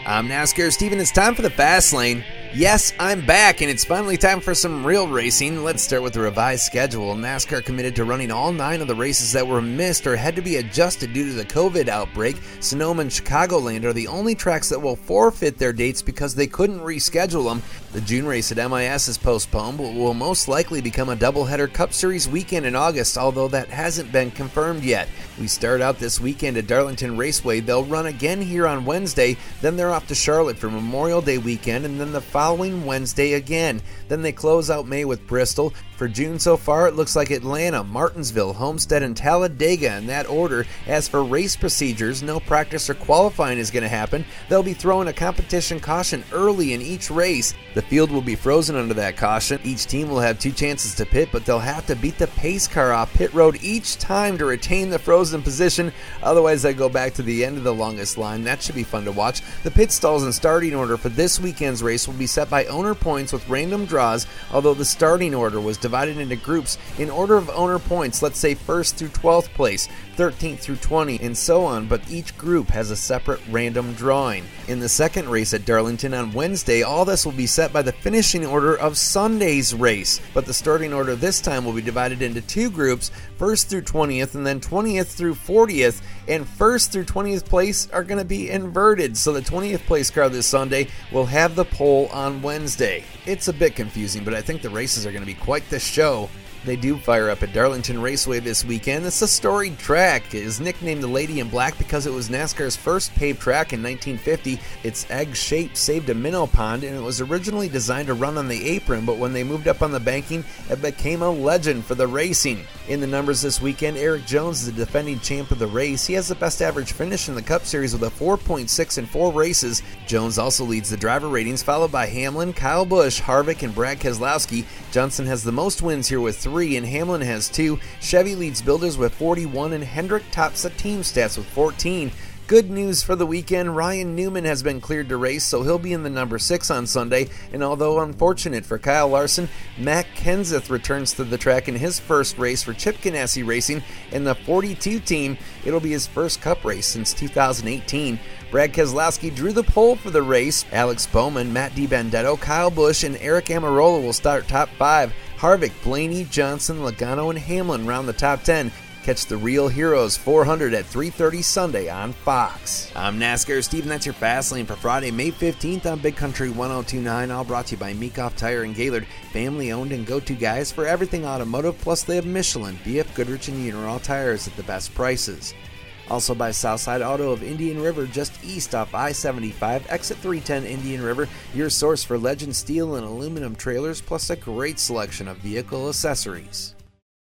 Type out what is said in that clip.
I'm NASCAR Steven. It's time for the Fast Lane. Yes, I'm back, and it's finally time for some real racing. Let's start with the revised schedule. NASCAR committed to running all 9 of the races that were missed or had to be adjusted due to the COVID outbreak. Sonoma and Chicagoland are the only tracks that will forfeit their dates because they couldn't reschedule them. The June race at MIS is postponed, but will most likely become a doubleheader Cup Series weekend in August, although that hasn't been confirmed yet. We start out this weekend at Darlington Raceway. They'll run again here on Wednesday, then they're off to Charlotte for Memorial Day weekend, and then the following Wednesday again. Then they close out May with Bristol. For June so far, it looks like Atlanta, Martinsville, Homestead, and Talladega in that order. As for race procedures, no practice or qualifying is going to happen. They'll be throwing a competition caution early in each race. The field will be frozen under that caution. Each team will have 2 chances to pit, but they'll have to beat the pace car off pit road each time to retain the frozen position. Otherwise, they go back to the end of the longest line. That should be fun to watch. The pit stalls and starting order for this weekend's race will be set by owner points with random draws, although the starting order was divided into groups in order of owner points, let's say 1st through 12th place, 13th through 20, and so on, but each group has a separate random drawing. In the second race at Darlington on Wednesday, all this will be set by the finishing order of Sunday's race, but the starting order this time will be divided into 2 groups, 1st through 20th, and then 20th through 40th, and 1st through 20th place are going to be inverted, so the 20th place car this Sunday will have the pole on Wednesday. It's a bit confusing, but I think the races are going to be quite the show. They do fire up at Darlington Raceway this weekend. It's a storied track. It is nicknamed the Lady in Black because it was NASCAR's first paved track in 1950. Its egg shape saved a minnow pond, and it was originally designed to run on the apron, but when they moved up on the banking, it became a legend for the racing. In the numbers this weekend, Erik Jones is the defending champ of the race. He has the best average finish in the Cup Series with a 4.6 in 4 races. Jones also leads the driver ratings, followed by Hamlin, Kyle Busch, Harvick, and Brad Keselowski. Johnson has the most wins here with 3, and Hamlin has 2. Chevy leads builders with 41, and Hendrick tops the team stats with 14. Good news for the weekend, Ryan Newman has been cleared to race, so he'll be in the number 6 on Sunday, and although unfortunate for Kyle Larson, Matt Kenseth returns to the track in his first race for Chip Ganassi Racing in the 42 team. It'll be his first Cup race since 2018. Brad Keselowski drew the pole for the race. Alex Bowman, Matt DiBenedetto, Kyle Busch, and Eric Almirola will start top 5. Harvick, Blaney, Johnson, Logano, and Hamlin round the top 10. Catch the Real Heroes 400 at 3:30 Sunday on Fox. I'm NASCAR Steven. That's your Fast Lane for Friday, May 15th on Big Country 1029. All brought to you by Meekoff Tire and Gaylord. Family owned and go-to guys for everything automotive. Plus they have Michelin, BF Goodrich, and Uniroyal tires at the best prices. Also by Southside Auto of Indian River, just east off I-75, exit 310 Indian River, your source for Legend steel and aluminum trailers, plus a great selection of vehicle accessories.